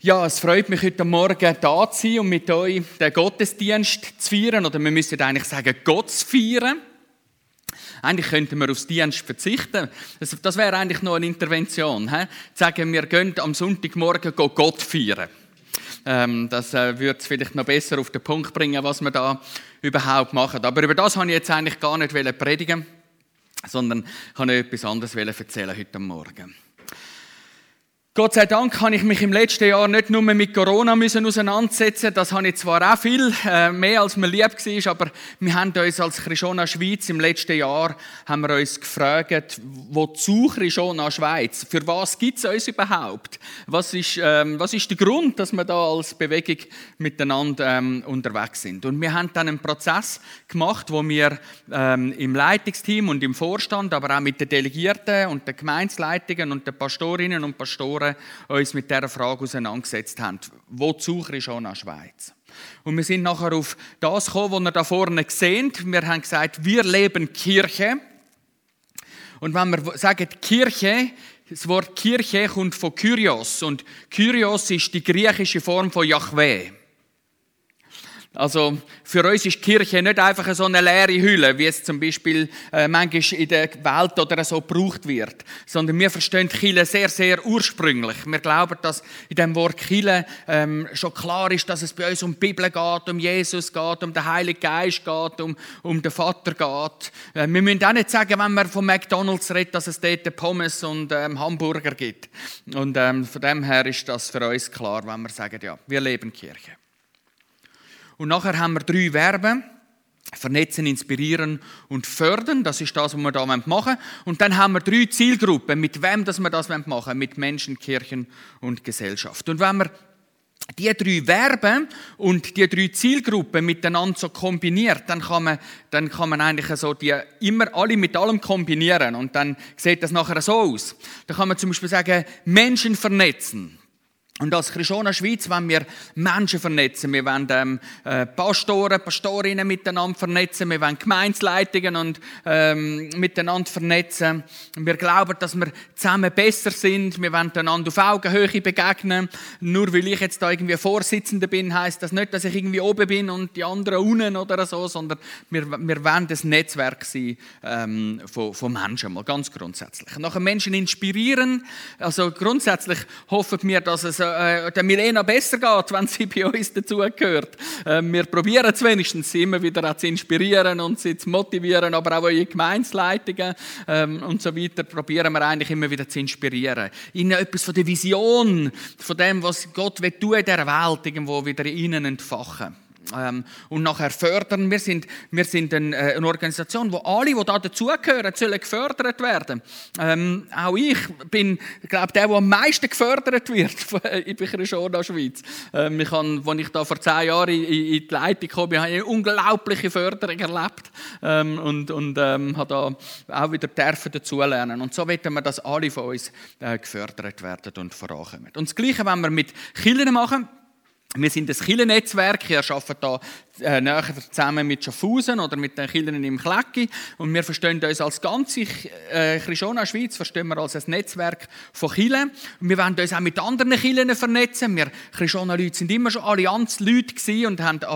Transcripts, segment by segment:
Ja, es freut mich, heute Morgen da zu sein und mit euch den Gottesdienst zu feiern. Oder wir müssen eigentlich sagen, Gott zu feiern. Eigentlich könnten wir aufs Dienst verzichten. Das wäre eigentlich noch eine Intervention. Zu sagen, wir gehen am Sonntagmorgen Gott feiern. Das würde es vielleicht noch besser auf den Punkt bringen, was wir da überhaupt machen. Aber über das wollte ich jetzt eigentlich gar nicht predigen, sondern ich wollte etwas anderes erzählen heute Morgen. Gott sei Dank habe ich mich im letzten Jahr nicht nur mit Corona auseinandersetzen. Das habe ich zwar auch viel, mehr als mir lieb war, aber wir haben uns als Krishona Schweiz im letzten Jahr haben wir uns gefragt, wozu Krishona Schweiz? Für was gibt es uns überhaupt? Was ist der Grund, dass wir da als Bewegung miteinander unterwegs sind? Und wir haben dann einen Prozess gemacht, wo wir im Leitungsteam und im Vorstand, aber auch mit den Delegierten und den Gemeindeleitungen und den Pastorinnen und Pastoren uns mit dieser Frage auseinandergesetzt haben. Wozu Krishona Schweiz? Und wir sind nachher auf das gekommen, was ihr da vorne seht. Wir haben gesagt, wir leben Kirche. Und wenn wir sagen Kirche, das Wort Kirche kommt von Kyrios. Und Kyrios ist die griechische Form von Jahwe. Also für uns ist die Kirche nicht einfach so eine leere Hülle, wie es zum Beispiel manchmal in der Welt oder so gebraucht wird, sondern wir verstehen die Kirche sehr, sehr ursprünglich. Wir glauben, dass in dem Wort Kirche schon klar ist, dass es bei uns um die Bibel geht, um Jesus geht, um den Heiligen Geist geht, um den Vater geht. Wir müssen auch nicht sagen, wenn man von McDonald's redet, dass es dort Pommes und Hamburger gibt. Und von dem her ist das für uns klar, wenn wir sagen, ja, wir leben Kirche. Und nachher haben wir 3 Verben. Vernetzen, inspirieren und fördern. Das ist das, was wir da machen wollen. Und dann haben wir 3 Zielgruppen. Mit wem dass wir das machen wollen? Mit Menschen, Kirchen und Gesellschaft. Und wenn wir die 3 Verben und die 3 Zielgruppen miteinander so kombiniert, dann kann man eigentlich so die immer alle mit allem kombinieren. Und dann sieht das nachher so aus. Da kann man zum Beispiel sagen, Menschen vernetzen. Und als Krishona Schweiz wollen wir Menschen vernetzen. Wir wollen Pastoren, Pastorinnen miteinander vernetzen. Wir wollen Gemeindeleitungen und miteinander vernetzen. Wir glauben, dass wir zusammen besser sind. Wir wollen einander auf Augenhöhe begegnen. Nur weil ich jetzt da irgendwie Vorsitzender bin, heisst das nicht, dass ich irgendwie oben bin und die anderen unten oder so, sondern wir wollen das Netzwerk sein von Menschen, mal ganz grundsätzlich. Nachher Menschen inspirieren. Also grundsätzlich hoffen wir, dass es der Milena besser geht, wenn sie bei uns dazugehört. Wir probieren es wenigstens, sie immer wieder auch zu inspirieren und sie zu motivieren, aber auch eure Gemeindeleitungen und so weiter probieren wir eigentlich immer wieder zu inspirieren. Ihnen etwas von der Vision, von dem, was Gott tun will in dieser Welt, irgendwo wieder in ihnen entfachen. Und nachher fördern. Wir sind eine Organisation, wo alle, die da dazugehören, sollen gefördert werden. Auch ich bin, glaube der am meisten gefördert wird in Krishona Schweiz. Als ich da vor 10 Jahren in die Leitung kam, habe ich eine unglaubliche Förderung erlebt und habe da auch wieder dazulernen. Und so wollen wir, dass alle von uns gefördert werden und vorankommen. Und das Gleiche wollen wir mit Kirchen machen. Wir sind ein Kirchennetzwerk, wir arbeiten hier näher zusammen mit Schaffhausen oder mit den Kirchen im Klecki und wir verstehen uns als ganze Krishona Schweiz verstehen wir als ein Netzwerk von Kirchen. Und wir wollen uns auch mit anderen Kirchen vernetzen. Wir Krishona-Leute sind immer schon Allianz-Leute gewesen und haben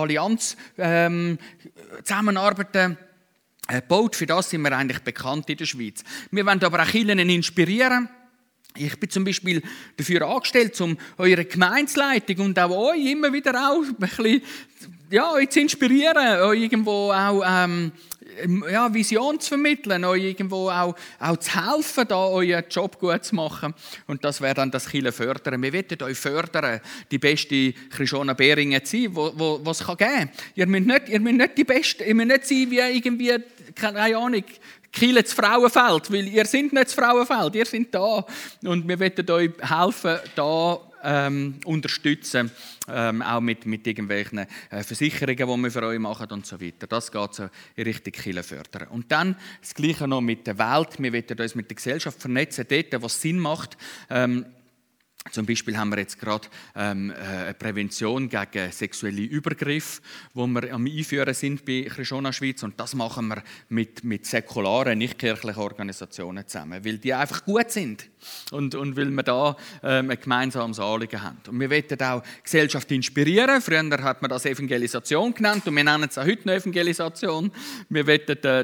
Allianz-Zusammenarbeiten gebaut. Für das sind wir eigentlich bekannt in der Schweiz. Wir wollen aber auch Kirchen inspirieren. Ich bin zum Beispiel dafür angestellt, um eure Gemeindeleitung und auch euch immer wieder auch ein bisschen, euch zu inspirieren, euch irgendwo auch Vision zu vermitteln, euch irgendwo auch zu helfen, da euren Job gut zu machen. Und das wäre dann das Kirchen fördern. Wir wollen euch fördern, die beste Krishona Beringen zu sein, was es geben kann. Ihr müsst nicht die Beste, ihr müsst nicht sein wie irgendwie, keine Ahnung, Kirche das Frauenfeld, weil ihr seid nicht das Frauenfeld, ihr seid da. Und wir wollen euch helfen, da unterstützen, auch mit irgendwelchen Versicherungen, die wir für euch machen und so weiter. Das geht so in Richtung Kirche fördern. Und dann das Gleiche noch mit der Welt. Wir wollen uns mit der Gesellschaft vernetzen, dort, was Sinn macht. Zum Beispiel haben wir jetzt gerade eine Prävention gegen sexuelle Übergriffe, wo wir am Einführen sind bei Krishona Schweiz. Und das machen wir mit säkularen, nicht-kirchlichen Organisationen zusammen, weil die einfach gut sind und weil wir da ein gemeinsames Anliegen haben. Und wir wollen auch die Gesellschaft inspirieren. Früher hat man das Evangelisation genannt und wir nennen es auch heute noch Evangelisation. Wir wollen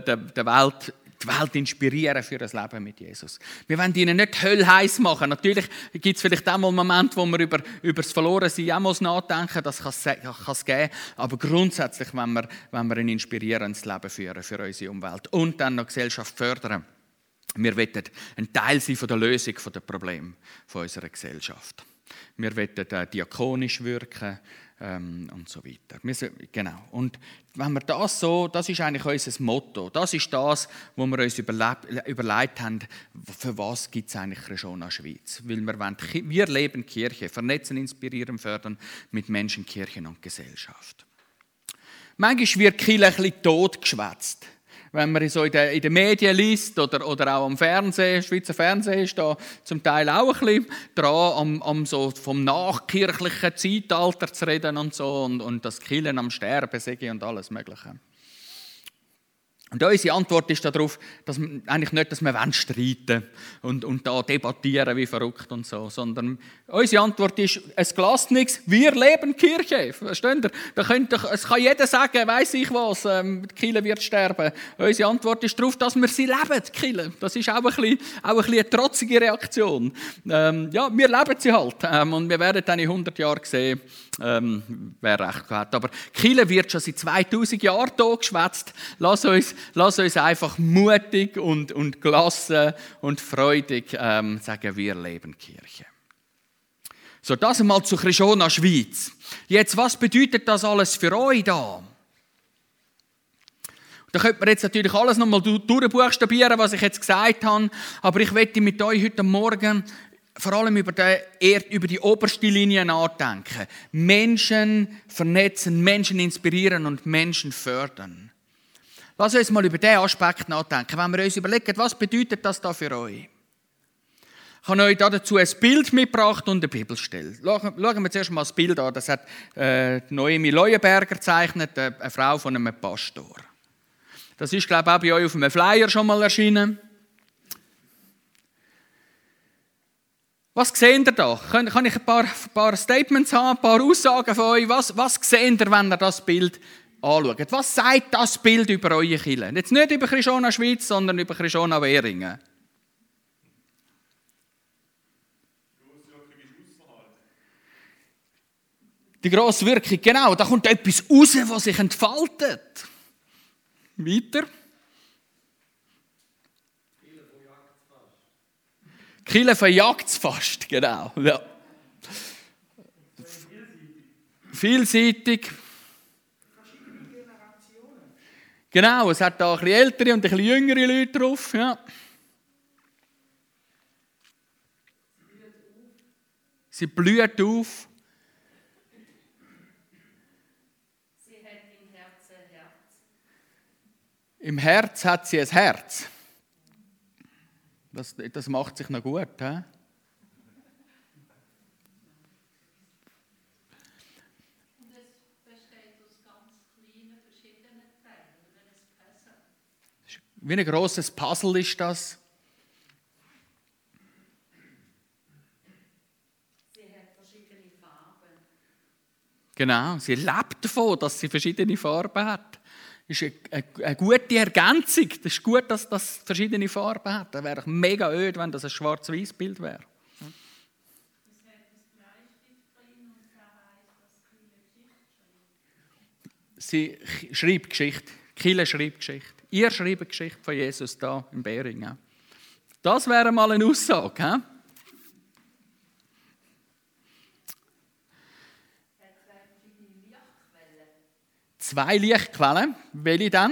die Welt inspirieren für ein Leben mit Jesus. Wir wollen ihnen nicht höllheiß machen. Natürlich gibt es vielleicht auch mal Momente, wo wir über das Verlorensein auch mal nachdenken. Das kann es geben. Aber grundsätzlich wollen wir ein inspirierendes Leben führen für unsere Umwelt. Und dann noch die Gesellschaft fördern. Wir wollen ein Teil sein von der Lösung der Probleme unserer Gesellschaft. Wir wollen diakonisch wirken. Und so weiter. Genau. Und wenn wir das ist eigentlich unser Motto. Das ist das, was wir uns überlegt haben, für was gibt es eigentlich Krishona Schweiz. Weil wir leben Kirche, vernetzen, inspirieren, fördern mit Menschen, Kirchen und Gesellschaft. Manchmal wird Kirche ein bisschen totgeschwätzt. Wenn man so in den Medien liest oder auch am Fernsehen, Schweizer Fernsehen ist da zum Teil auch ein bisschen dran, am so vom nachkirchlichen Zeitalter zu reden und so und das Kirchen am Sterben sei und alles Mögliche. Und unsere Antwort ist darauf, dass wir eigentlich nicht, dass wir streiten und da debattieren wie verrückt und so, sondern unsere Antwort ist, es gelasst nichts, wir leben Kirche. Versteht ihr? Es kann jeder sagen, weiss ich was, die Kirche wird sterben. Unsere Antwort ist darauf, dass wir sie leben, die Kirche. Das ist auch ein bisschen eine trotzige Reaktion. Ja, wir leben sie halt und wir werden dann in 100 Jahren sehen, wer recht hat. Aber die Kirche wird schon seit 2000 Jahren hier geschwätzt. Lass uns einfach mutig und gelassen und freudig sagen, wir leben Kirche. So, das einmal zu Krishona Schweiz. Jetzt, was bedeutet das alles für euch da? Da könnte man jetzt natürlich alles nochmal durchbuchstabieren, was ich jetzt gesagt habe. Aber ich möchte mit euch heute Morgen vor allem über die oberste Linie nachdenken. Menschen vernetzen, Menschen inspirieren und Menschen fördern. Lass uns mal über diesen Aspekt nachdenken. Wenn wir uns überlegen, was bedeutet das da für euch? Ich habe euch dazu ein Bild mitgebracht und eine Bibelstelle. Schauen wir zuerst mal das Bild an. Das hat Noemi Leuenberger gezeichnet, eine Frau von einem Pastor. Das ist, glaube ich, auch bei euch auf einem Flyer schon mal erschienen. Was seht ihr da? Kann ich ein paar Statements haben, ein paar Aussagen von euch? Was seht ihr, wenn ihr das Bild anschaut? Was sagt das Bild über eure Kirche? Jetzt nicht über Krishona Schweiz, sondern über Krishona Währingen. Die grosse Wirkung, genau. Da kommt etwas raus, was sich entfaltet. Weiter. Kirche verjagt es fast, genau. Ja. Vielseitig. Genau, es hat da ein bisschen ältere und ein bisschen jüngere Leute drauf. Ja. Sie blüht auf. Sie hat im Herzen ein Herz. Im Herz hat sie ein Herz. Das macht sich noch gut. He? Und es besteht aus ganz kleinen, verschiedenen Teilen, wie ein Puzzle. Wie ein grosses Puzzle ist das. Sie hat verschiedene Farben. Genau, sie lebt davon, dass sie verschiedene Farben hat. Das ist eine gute Ergänzung. Das ist gut, dass das verschiedene Farben hat. Das wäre mega öd, wenn das ein Schwarz-Weiß-Bild wäre. Es hat ein Bleistift drin und da weiss, dass sie Geschichte schreibt. Sie schreibt Geschichte. Kille schreibt Geschichte. Ihr schreibt Geschichte von Jesus da in Beringen. Das wäre mal eine Aussage. He? Zwei Lichtquellen. Welche dann?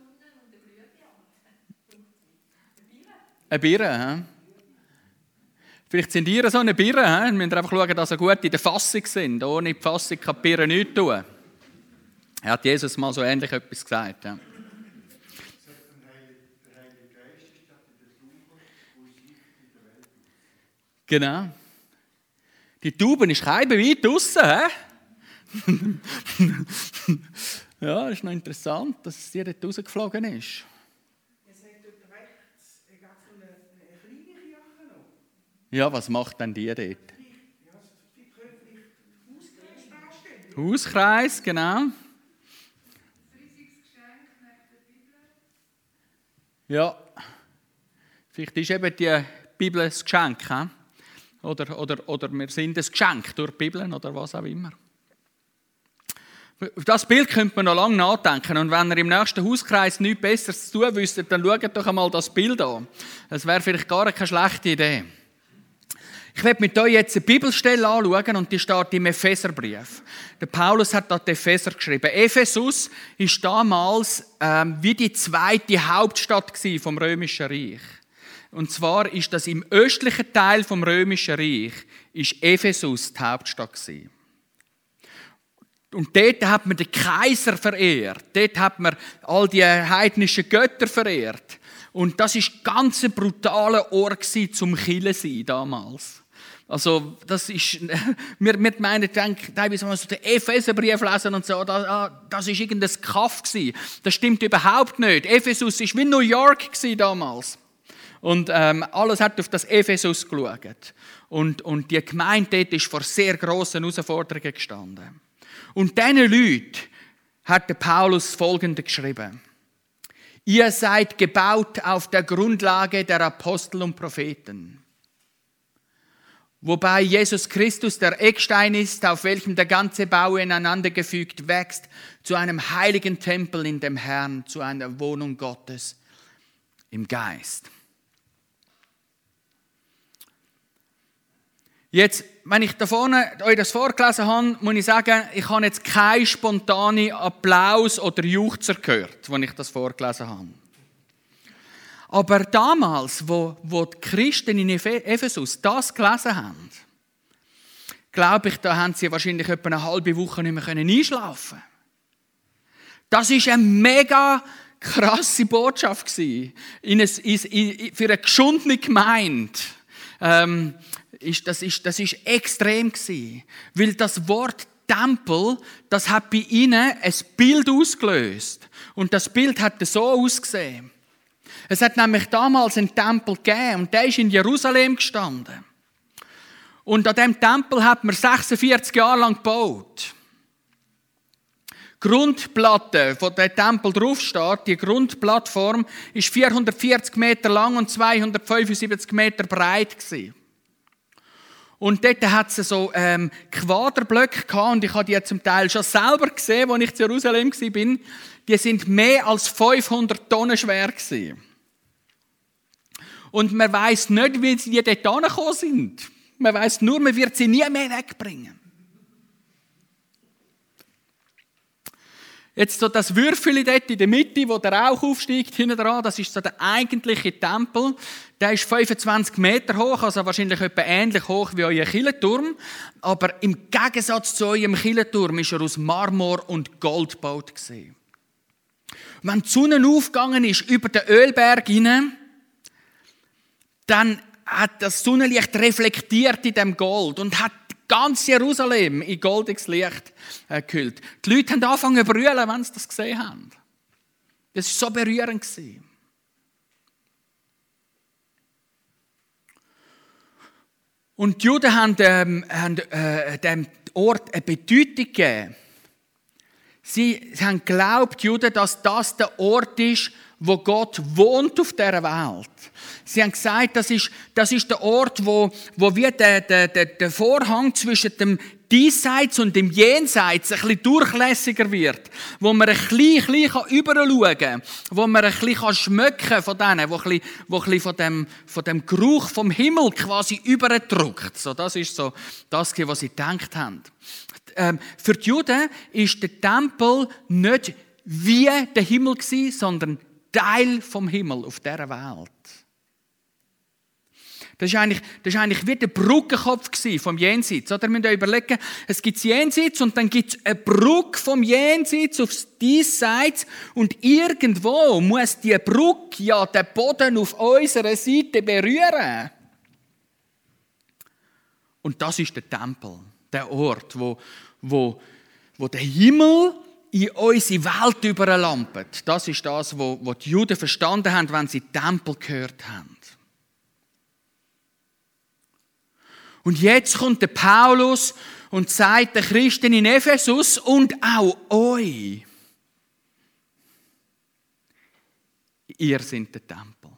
Eine Birne. He? Vielleicht sind ihr so eine Birne. Wir müssen einfach schauen, dass sie gut in der Fassung sind. Ohne die Fassung kann die Birne nichts tun. Er hat Jesus mal so ähnlich etwas gesagt. Ja. Genau. Die Taube ist weit draussen, hä? Ja, das ist noch interessant, dass sie dort rausgeflogen ist. Es hat dort rechts eine kleine Kirche noch. Ja, was macht denn die dort? Ja, die können vielleicht Hauskreis darstellen. Hauskreis, genau. Ja, vielleicht ist eben die Bibel ein Geschenk. He? Oder wir sind ein Geschenk durch die Bibel oder was auch immer. Auf das Bild könnte man noch lange nachdenken. Und wenn ihr im nächsten Hauskreis nichts Besseres zu tun wüsstet, dann schaut doch einmal das Bild an. Das wäre vielleicht gar keine schlechte Idee. Ich werde mit euch jetzt eine Bibelstelle anschauen und die steht im Epheserbrief. Der Paulus hat da die Epheser geschrieben. Ephesus war damals wie die zweite Hauptstadt vom Römischen Reich. Und zwar ist das im östlichen Teil vom Römischen Reich ist Ephesus die Hauptstadt gewesen. Und dort hat man den Kaiser verehrt. Dort hat man all die heidnischen Götter verehrt. Und das ist ganz ein brutaler Ort zum Chille sein damals. Also, das ist, wir meinen, teilweise, wenn wir so den Epheserbrief lesen und so, das ist irgendein Kaff gewesen. Das stimmt überhaupt nicht. Ephesus ist wie New York gewesen damals. Und alles hat auf das Ephesus geschaut. Und die Gemeinde dort ist vor sehr grossen Herausforderungen gestanden. Und diesen Leuten hat der Paulus Folgendes geschrieben. Ihr seid gebaut auf der Grundlage der Apostel und Propheten. Wobei Jesus Christus der Eckstein ist, auf welchem der ganze Bau ineinandergefügt wächst, zu einem heiligen Tempel in dem Herrn, zu einer Wohnung Gottes im Geist. Jetzt, wenn ich da vorne euch das vorgelesen habe, muss ich sagen, ich habe jetzt keinen spontanen Applaus oder Juchzer gehört, als ich das vorgelesen habe. Aber damals, wo die Christen in Ephesus das gelesen haben, glaube ich, da haben sie wahrscheinlich etwa eine halbe Woche nicht mehr einschlafen können. Das war eine mega krasse Botschaft für eine geschundene Gemeinde. Das ist extrem gewesen, weil das Wort Tempel, das hat bei ihnen ein Bild ausgelöst. Und das Bild hat so ausgesehen. Es hat nämlich damals einen Tempel gegeben und der ist in Jerusalem gestanden. Und an diesem Tempel hat man 46 Jahre lang gebaut. Die Grundplatte, wo der Tempel draufsteht, die Grundplattform, ist 440 Meter lang und 275 Meter breit gewesen. Und dort hat es so Quaderblöcke gehabt und ich habe die zum Teil schon selber gesehen, als ich in Jerusalem war. Die sind mehr als 500 Tonnen schwer gewesen. Und man weiss nicht, wie sie dort angekommen sind. Man weiss nur, man wird sie nie mehr wegbringen. Jetzt so das Würfeli dort in der Mitte, wo der Rauch aufsteigt, hinten dran, das ist so der eigentliche Tempel. Der ist 25 Meter hoch, also wahrscheinlich etwa ähnlich hoch wie euer Kirchenturm. Aber im Gegensatz zu eurem Kirchenturm ist er aus Marmor und Gold gebaut gewesen. Wenn die Sonne aufgegangen ist über den Ölberg hinein, dann hat das Sonnenlicht reflektiert in dem Gold und hat ganz Jerusalem in goldiges Licht gehüllt. Die Leute haben angefangen zu brüllen, wenn sie das gesehen haben. Das war so berührend. Und die Juden haben dem Ort eine Bedeutung gegeben. Sie haben geglaubt, die Juden, dass das der Ort ist, wo Gott wohnt auf dieser Welt. Sie haben gesagt, das ist der Ort, wo wie der Vorhang zwischen dem Diesseits und dem Jenseits ein bisschen durchlässiger wird. Wo man ein bisschen überschauen kann. Wo man ein bisschen schmecken von denen, wo ein bisschen von dem Geruch vom Himmel quasi überdrückt. So, das ist so das, was sie gedacht haben. Für die Juden ist der Tempel nicht wie der Himmel gewesen, sondern Teil vom Himmel auf dieser Welt. Das war eigentlich wie der Brückenkopf vom Jenseits. Oder? Ihr müsst euch überlegen, es gibt das Jenseits und dann gibt es eine Brücke vom Jenseits aufs Diesseits und irgendwo muss die Brücke ja den Boden auf unserer Seite berühren. Und das ist der Tempel, der Ort, wo der Himmel in unsere Welt überlampt. Das ist das, was die Juden verstanden haben, wenn sie Tempel gehört haben. Und jetzt kommt der Paulus und sagt den Christen in Ephesus und auch euch: Ihr seid der Tempel.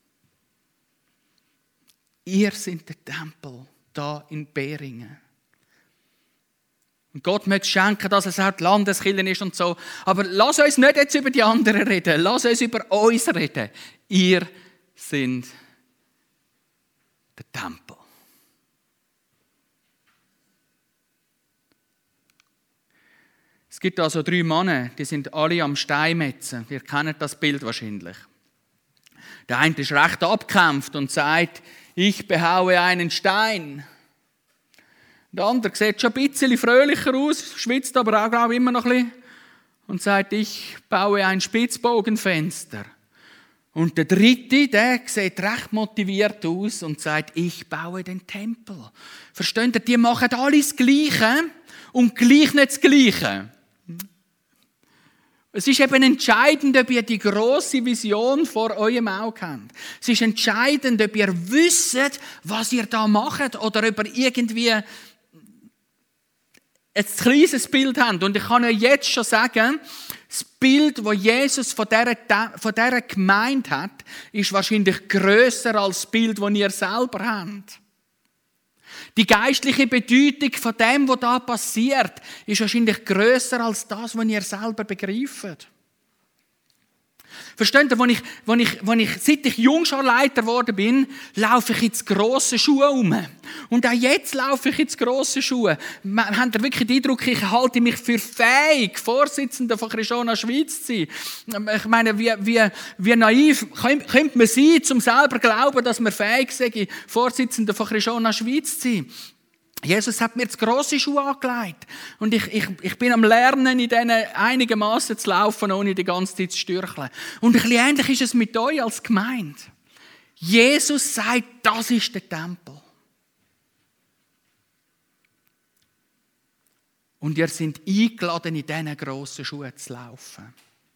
Ihr seid der Tempel da in Beringen. Und Gott möchte schenken, dass es auch die Landeskirche ist und so. Aber lass uns nicht jetzt über die anderen reden. Lass uns über uns reden. Ihr seid der Tempel. Es gibt also 3 Männer, die sind alle am Steinmetzen. Ihr kennt das Bild wahrscheinlich. Der eine ist recht abgekämpft und sagt: Ich behaue einen Stein. Der andere sieht schon ein bisschen fröhlicher aus, schwitzt aber auch, glaube ich, immer noch ein bisschen und sagt: Ich baue ein Spitzbogenfenster. Und der dritte, der sieht recht motiviert aus und sagt: Ich baue den Tempel. Versteht ihr? Die machen alles das Gleiche und gleich nicht das Gleiche. Es ist eben entscheidend, ob ihr die grosse Vision vor eurem Auge habt. Es ist entscheidend, ob ihr wisst, was ihr da macht, oder ob ihr irgendwie ein kleines Bild habt. Und ich kann euch jetzt schon sagen, das Bild, das Jesus von dieser Gemeinde hat, ist wahrscheinlich grösser als das Bild, das ihr selber habt. Die geistliche Bedeutung von dem, was da passiert, ist wahrscheinlich grösser als das, was ihr selber begreift. Versteht ihr, seit ich Jungscharleiter geworden bin, laufe ich in grossen Schuhen um. Und auch jetzt laufe ich in grossen Schuhen. Habt ihr wirklich den Eindruck, ich halte mich für fähig, Vorsitzender von Christiana Schweiz zu sein? Ich meine, wie naiv könnte man sein, um selber zu glauben, dass man fähig sei, Vorsitzender von Christiana Schweiz zu sein? Jesus hat mir jetzt grosse Schuhe angelegt. Und ich bin am Lernen, in denen einigermaßen zu laufen, ohne die ganze Zeit zu stürcheln. Und ein bisschen ähnlich ist es mit euch als Gemeinde. Jesus sagt, das ist der Tempel. Und ihr seid eingeladen, in diesen grossen Schuhen zu laufen.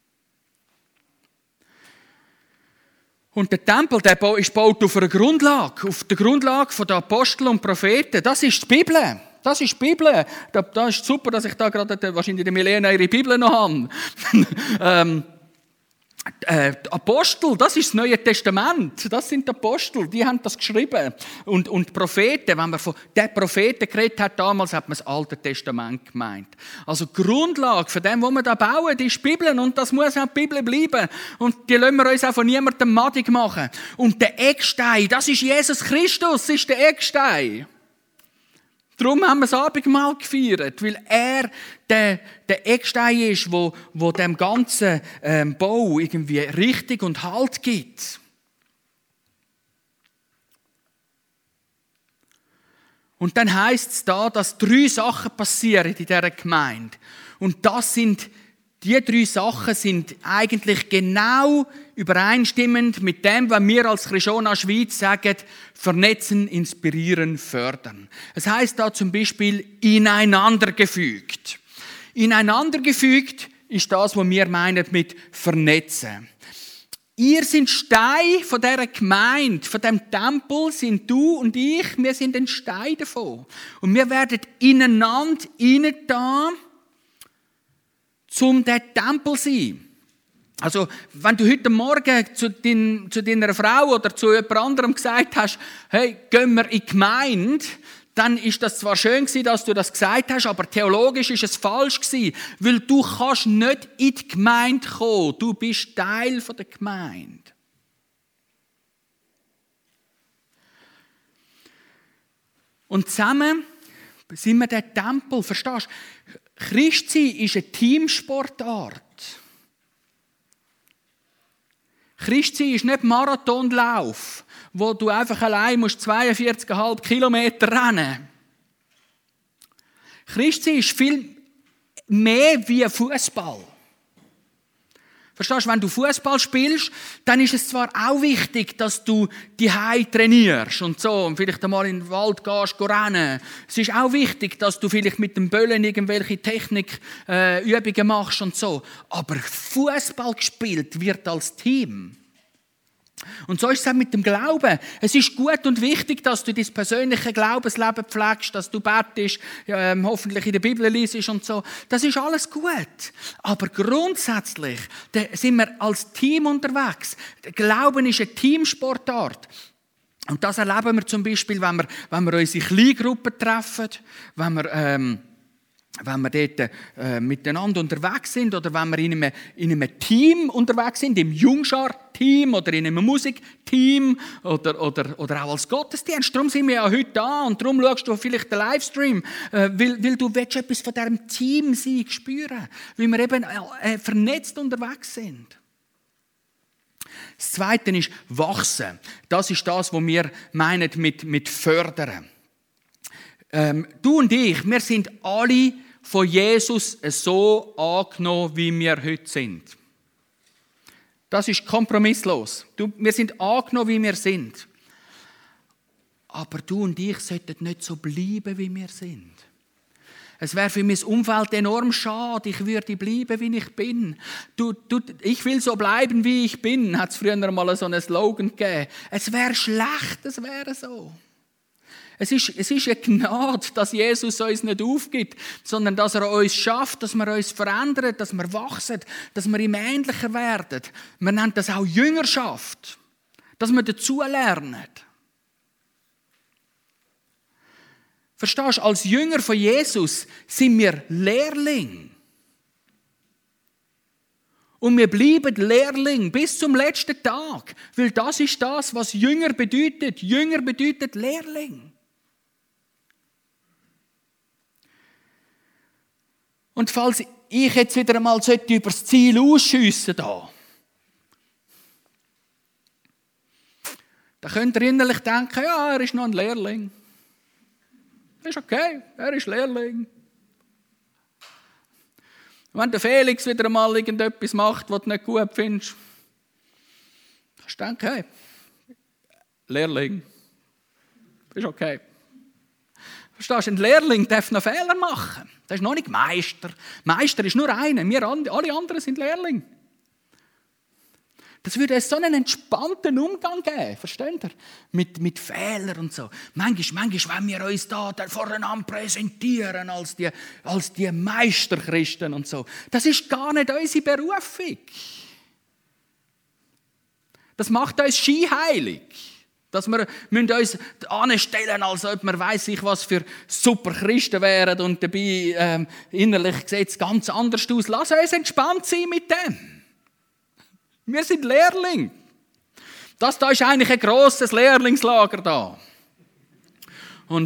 Und der Tempel, der ist gebaut auf einer Grundlage, auf der Grundlage der Apostel und Propheten. Das ist die Bibel. Das ist die Bibel. Da ist super, dass ich da gerade wahrscheinlich die Milena ihre Bibel noch habe. Die Apostel, das ist das Neue Testament. Das sind die Apostel, die haben das geschrieben. Und die Propheten, wenn man von den Propheten geredet hat, damals hat man das Alte Testament gemeint. Also die Grundlage von dem, was wir da bauen, ist die Bibel. Und das muss auch die Bibel bleiben. Und die lassen wir uns auch von niemandem madig machen. Und der Eckstein, das ist Jesus Christus, das ist der Eckstein. Darum haben wir das Abendmahl gefeiert, weil er der Eckstein ist, wo dem ganzen Bau irgendwie Richtung und Halt gibt. Und dann heisst es da, dass 3 Sachen passieren in dieser Gemeinde. Und die 3 Sachen sind eigentlich genau übereinstimmend mit dem, was wir als Christiana Schweiz sagen: vernetzen, inspirieren, fördern. Es heisst da zum Beispiel ineinandergefügt. Ineinandergefügt ist das, was wir meinen mit vernetzen. Ihr seid Stein von dieser Gemeinde, von diesem Tempel, sind du und ich, wir sind ein Stein davon. Und wir werden ineinander reingetan, um der Tempel zu sein. Also, wenn du heute Morgen zu deiner Frau oder zu jemand anderem gesagt hast, hey, gehen wir in die Gemeinde, dann ist das zwar schön gewesen, dass du das gesagt hast, aber theologisch ist es falsch gewesen, weil du kannst nicht in die Gemeinde kommen. Du bist Teil der Gemeinde. Und zusammen sind wir der Tempel, verstehst du? Christsein ist eine Teamsportart. Christsein ist nicht Marathonlauf, wo du einfach allein 42,5 Kilometer rennen musst. Christsein ist viel mehr wie Fußball. Verstehst du, wenn du Fußball spielst, dann ist es zwar auch wichtig, dass du die Hause trainierst und so und vielleicht einmal in den Wald gehst, rennen. Es ist auch wichtig, dass du vielleicht mit dem Böllen irgendwelche Technikübungen machst und so. Aber Fußball gespielt wird als Team. Und so ist es auch mit dem Glauben. Es ist gut und wichtig, dass du dein persönliche Glaubensleben pflegst, dass du betest, hoffentlich in der Bibel liest und so. Das ist alles gut. Aber grundsätzlich sind wir als Team unterwegs. Der Glauben ist eine Teamsportart. Und das erleben wir zum Beispiel, wenn wir uns in Kleingruppen treffen, wenn wir dort miteinander unterwegs sind oder wenn wir in einem Team unterwegs sind, im Jungschar-Team oder in einem Musikteam oder auch als Gottesdienst. Darum sind wir ja heute da und darum schaust du vielleicht den Livestream, weil du etwas von diesem Team sein spüren, weil wir eben vernetzt unterwegs sind. Das Zweite ist wachsen. Das ist das, was wir meinen mit fördern. Du und ich, wir sind alle von Jesus so angenommen, wie wir heute sind. Das ist kompromisslos. Wir sind angenommen, wie wir sind. Aber du und ich sollten nicht so bleiben, wie wir sind. Es wäre für mein Umfeld enorm schade, ich würde bleiben, wie ich bin. Ich will so bleiben, wie ich bin, hat es früher mal so einen Slogan gegeben. Es wäre schlecht, es wäre so. Es ist eine Gnade, dass Jesus uns nicht aufgibt, sondern dass er uns schafft, dass wir uns verändern, dass wir wachsen, dass wir ihm ähnlicher werden. Man nennt das auch Jüngerschaft, dass wir dazulernen. Verstehst du, als Jünger von Jesus sind wir Lehrling. Und wir bleiben Lehrling bis zum letzten Tag, weil das ist das, was Jünger bedeutet. Jünger bedeutet Lehrling. Und falls ich jetzt wieder einmal über das Ziel ausschiessen sollte, dann könnt ihr innerlich denken, ja, er ist noch ein Lehrling. Das ist okay, er ist Lehrling. Wenn der Felix wieder einmal irgendetwas macht, was du nicht gut findest, kannst du denken, hey, Lehrling, ist okay. Verstehst du, ein Lehrling darf noch Fehler machen. Das ist noch nicht Meister. Meister ist nur einer. Alle anderen sind Lehrling. Das würde so einen entspannten Umgang geben, versteht ihr? Mit Fehlern und so. Manchmal, wenn wir uns da voreinander präsentieren als die Meisterchristen und so. Das ist gar nicht unsere Berufung. Das macht uns scheinheilig. Dass wir uns anstellen, als ob wir weiss ich was für super Christen wären und dabei innerlich sieht es ganz anders aus. Lass uns entspannt sein mit dem. Wir sind Lehrling. Das da ist eigentlich ein grosses Lehrlingslager da. Und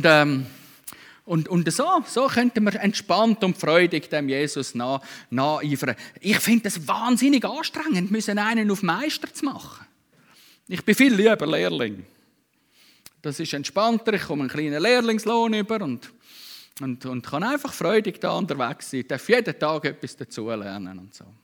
so könnten wir entspannt und freudig dem Jesus nacheifern. Ich finde es wahnsinnig anstrengend, einen auf Meister zu machen. Ich bin viel lieber Lehrling. Das ist entspannter, ich komme einen kleinen Lehrlingslohn über und kann einfach freudig da unterwegs sein. Ich darf jeden Tag etwas dazulernen und so.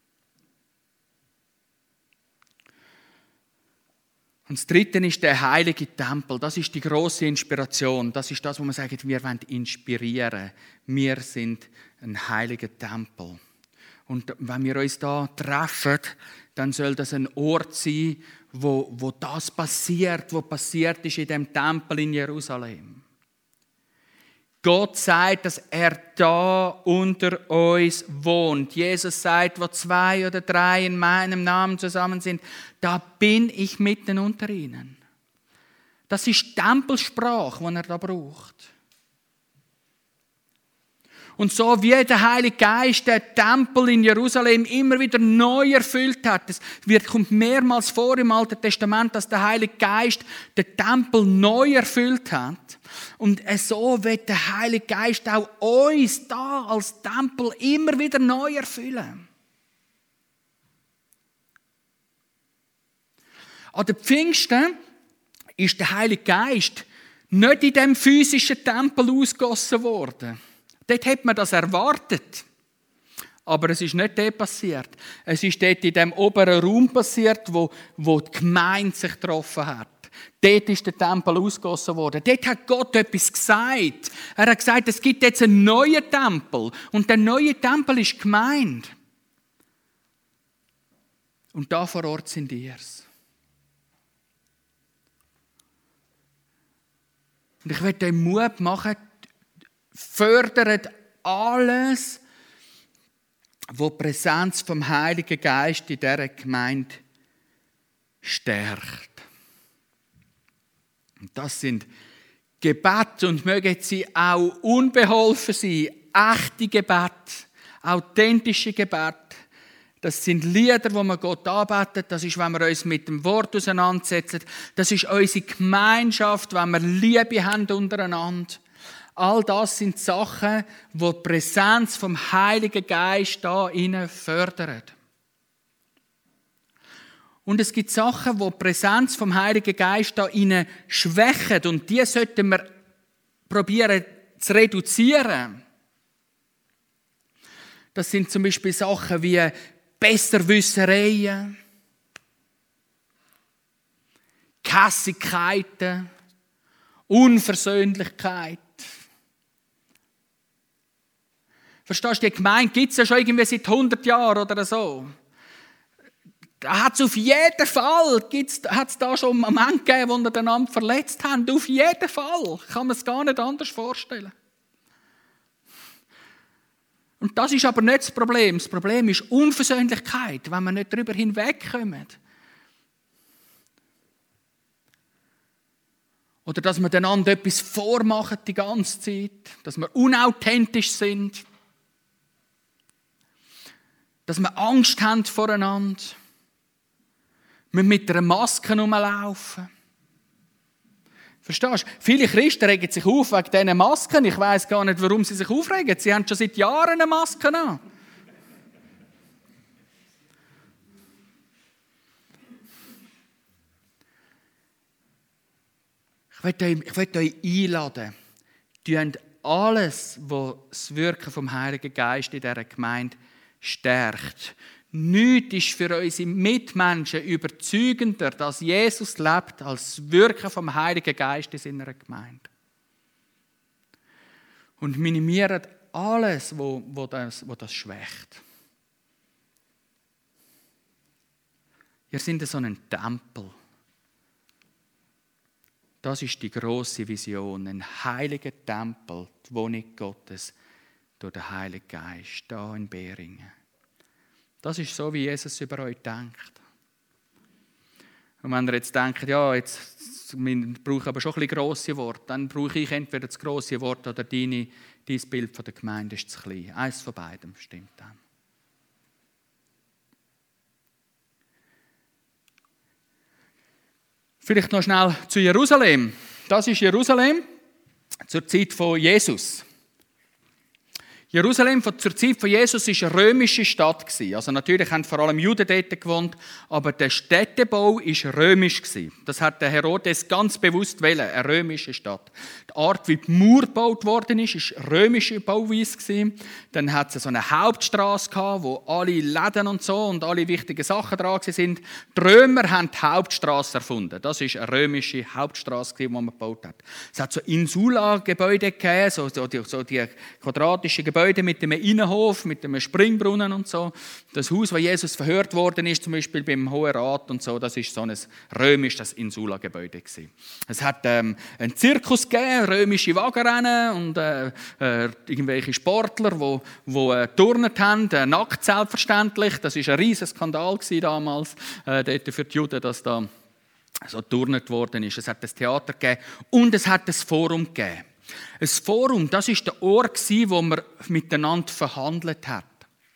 Und das Dritte ist der heilige Tempel. Das ist die grosse Inspiration. Das ist das, wo man sagt, wir wollen inspirieren. Wir sind ein heiliger Tempel. Und wenn wir uns da treffen, dann soll das ein Ort sein, wo das passiert, was passiert ist in dem Tempel in Jerusalem. Gott sagt, dass er da unter uns wohnt. Jesus sagt, wo 2 oder 3 in meinem Namen zusammen sind, da bin ich mitten unter ihnen. Das ist Tempelsprache, die er da braucht. Und so wie der Heilige Geist der Tempel in Jerusalem immer wieder neu erfüllt hat, es kommt mehrmals vor im Alten Testament, dass der Heilige Geist den Tempel neu erfüllt hat. Und so wird der Heilige Geist auch uns da als Tempel immer wieder neu erfüllen. An den Pfingsten ist der Heilige Geist nicht in dem physischen Tempel ausgegossen worden. Dort hat man das erwartet. Aber es ist nicht dort passiert. Es ist dort in dem oberen Raum passiert, wo die Gemeinde sich getroffen hat. Dort ist der Tempel ausgegossen worden. Dort hat Gott etwas gesagt. Er hat gesagt, es gibt jetzt einen neuen Tempel. Und der neue Tempel ist die Gemeinde. Und da vor Ort sind ihr's. Und ich möchte euch Mut machen, fördert alles, wo die Präsenz vom Heiligen Geist in dieser Gemeinde stärkt. Und das sind Gebete und mögen sie auch unbeholfen sein, echte Gebete, authentische Gebete. Das sind Lieder, wo man Gott anbetet. Das ist, wenn wir uns mit dem Wort auseinandersetzen. Das ist unsere Gemeinschaft, wenn wir Liebe haben untereinander. All das sind Sachen, die die Präsenz vom Heiligen Geist da innen fördern. Und es gibt Sachen, die die Präsenz vom Heiligen Geist da innen schwächen. Und die sollten wir probieren zu reduzieren. Das sind zum Beispiel Sachen wie Besserwissereien, Kässigkeiten, Unversöhnlichkeit. Verstehst du, die Gemeinde gibt es ja schon irgendwie seit 100 Jahren oder so. Da hat es auf jeden Fall, hat's da schon Momente gegeben, wo wir einander verletzt haben. Auf jeden Fall. Kann man es gar nicht anders vorstellen. Und das ist aber nicht das Problem. Das Problem ist Unversöhnlichkeit, wenn wir nicht darüber hinwegkommen. Oder dass wir einander etwas vormachen die ganze Zeit. Dass wir unauthentisch sind. Dass wir Angst haben voreinander. Wir mit einer Maske rumlaufen. Verstehst du? Viele Christen regen sich auf wegen diesen Masken. Ich weiss gar nicht, warum sie sich aufregen. Sie haben schon seit Jahren eine Maske an. Ich möchte euch einladen. Tut alles, was das Wirken vom Heiligen Geist in dieser Gemeinde stärkt. Nichts ist für unsere Mitmenschen überzeugender, dass Jesus lebt, als das Wirken vom Heiligen Geist in seiner Gemeinde. Und minimiert alles, wo das schwächt. Ihr seid so ein Tempel. Das ist die grosse Vision, ein heiliger Tempel, die Wohnung Gottes durch den Heiligen Geist, hier in Beringen. Das ist so, wie Jesus über euch denkt. Und wenn ihr jetzt denkt, ja, jetzt brauche ich aber schon ein bisschen grosse Worte, dann brauche ich entweder das grosse Wort oder dein Bild von der Gemeinde ist zu klein. Eins von beidem stimmt dann. Vielleicht noch schnell zu Jerusalem. Das ist Jerusalem zur Zeit von Jesus. Jerusalem zur Zeit von Jesus war eine römische Stadt. Also natürlich haben vor allem Juden dort gewohnt, aber der Städtebau war römisch. Das hat der Herodes ganz bewusst gewählt, eine römische Stadt. Die Art, wie die Mauer gebaut worden ist, war römische Bauweise. Dann hat es so eine Hauptstrasse gehabt, wo alle Läden und so und alle wichtigen Sachen dran waren. Die Römer haben die Hauptstrasse erfunden. Das ist eine römische Hauptstrasse, die man gebaut hat. Es hat so Insula-Gebäude gegeben, so die quadratischen Gebäude mit einem Innenhof, mit einem Springbrunnen und so. Das Haus, wo Jesus verhört worden ist, zum Beispiel beim Hohen Rat und so, das ist so ein römisches Insula-Gebäude gewesen. Es hat einen Zirkus gegeben, römische Wagenrennen und irgendwelche Sportler, die turnet haben, nackt selbstverständlich. Das war ein riesiger Skandal damals, dort für die Juden, dass da so turnet worden ist. Es hat ein Theater gegeben und es hat ein Forum gegeben. Ein Forum, das war der Ort, wo man miteinander verhandelt hat.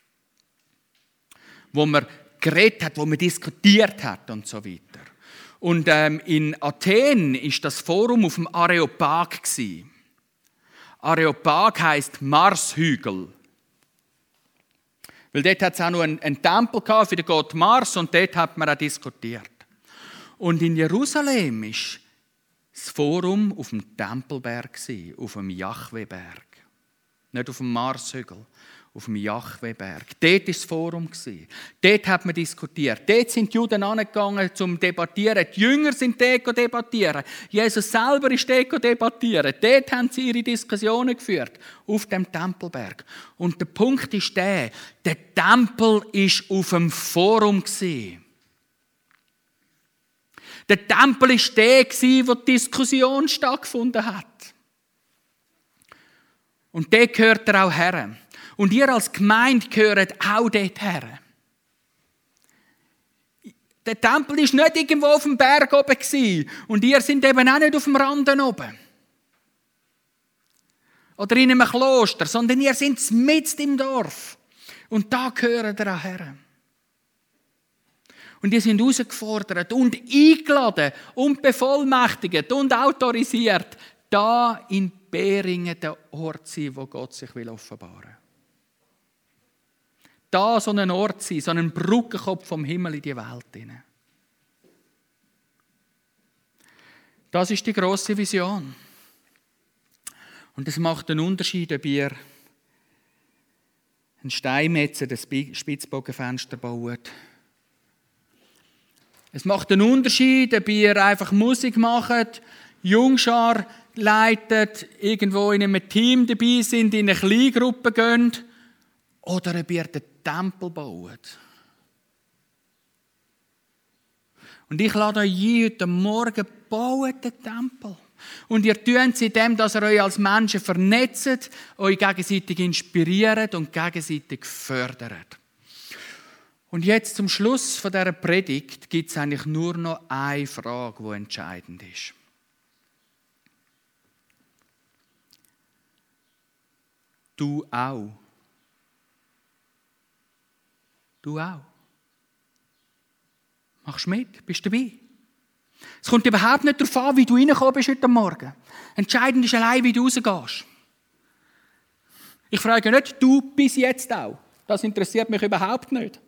Wo man geredet hat, wo man diskutiert hat und so weiter. Und in Athen war das Forum auf dem Areopag. Areopag heisst Marshügel. Weil dort hat es auch noch einen Tempel für den Gott Mars und dort hat man auch diskutiert. Und in Jerusalem ist das Forum auf dem Tempelberg, auf dem Jahwe-Berg. Nicht auf dem Marshügel, auf dem Jahwe-Berg. Dort war das Forum. Dort hat man diskutiert. Dort sind die Juden angegangen zum Debattieren. Die Jünger sind dort debattieren. Jesus selber ist dort debattieren. Dort haben sie ihre Diskussionen geführt. Auf dem Tempelberg. Und der Punkt ist der Tempel war auf dem Forum. Der Tempel war der, wo die Diskussion stattgefunden hat. Und dort gehört er auch her. Und ihr als Gemeinde gehört auch dort her. Der Tempel war nicht irgendwo auf dem Berg oben. Und ihr seid eben auch nicht auf dem Rand oben. Oder in einem Kloster, sondern ihr seid mitten im Dorf. Und da gehört ihr auch her. Und ihr seid herausgefordert und eingeladen und bevollmächtigt und autorisiert, da in Beringen der Ort sein, wo Gott sich offenbaren will. Da so ein Ort sein, so ein Brückenkopf vom Himmel in die Welt hinein. Das ist die grosse Vision. Und es macht einen Unterschied, ob ihr einen Steinmetzer, das Spitzbogenfenster baut. Es macht einen Unterschied, ob ihr einfach Musik macht, Jungschar leitet, irgendwo in einem Team dabei sind, in eine Kleingruppe gehen, oder ob ihr den Tempel baut. Und ich lade euch ein, heute Morgen baut den Tempel. Und ihr tut es indem, dass ihr euch als Menschen vernetzt, euch gegenseitig inspiriert und gegenseitig fördert. Und jetzt zum Schluss von dieser Predigt gibt es eigentlich nur noch eine Frage, die entscheidend ist. Du auch. Du auch. Machst du mit? Bist du dabei? Es kommt überhaupt nicht darauf an, wie du reingekommen bist heute Morgen. Entscheidend ist allein, wie du rausgehst. Ich frage nicht, du bis jetzt auch. Das interessiert mich überhaupt nicht.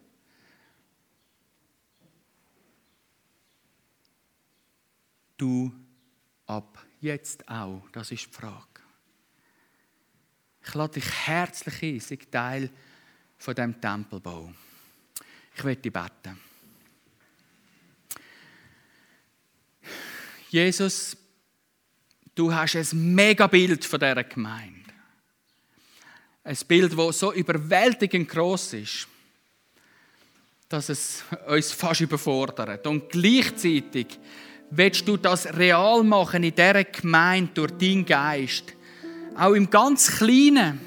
Du ab jetzt auch. Das ist die Frage. Ich lade dich herzlich ein, sei Teil von diesem Tempelbau. Ich möchte beten. Jesus, du hast ein mega Bild von dieser Gemeinde. Ein Bild, das so überwältigend gross ist, dass es uns fast überfordert. Und gleichzeitig willst du das real machen in dieser Gemeinde durch deinen Geist. Auch im ganz Kleinen.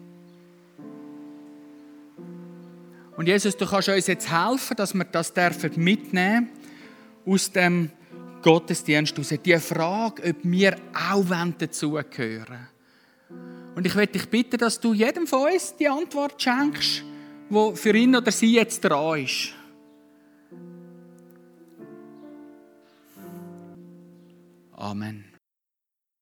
Und Jesus, du kannst uns jetzt helfen, dass wir das mitnehmen aus dem Gottesdienst raus. Die Frage, ob wir auch dazugehören wollen. Und ich möchte dich bitten, dass du jedem von uns die Antwort schenkst, die für ihn oder sie jetzt dran ist. Amen.